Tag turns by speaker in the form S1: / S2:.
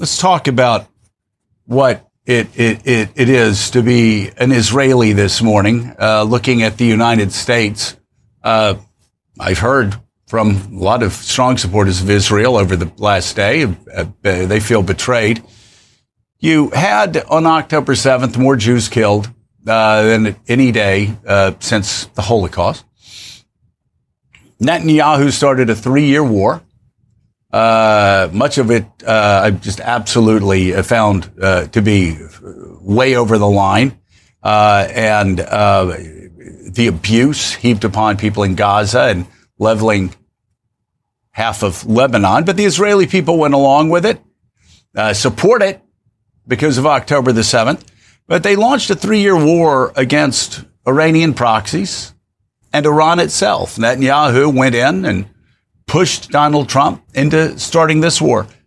S1: Let's talk about what it is to be an Israeli this morning, looking at the United States. I've heard from a lot of strong supporters of Israel over the last day. They feel betrayed. You had, on October 7th, more Jews killed than any day since the Holocaust. Netanyahu started a 3-year war. Much of it I just absolutely found to be way over the line. And the abuse heaped upon people in Gaza and leveling half of Lebanon. But the Israeli people went along with it, support it because of October the 7th. But they launched a 3-year war against Iranian proxies and Iran itself. Netanyahu went in and pushed Donald Trump into starting this war.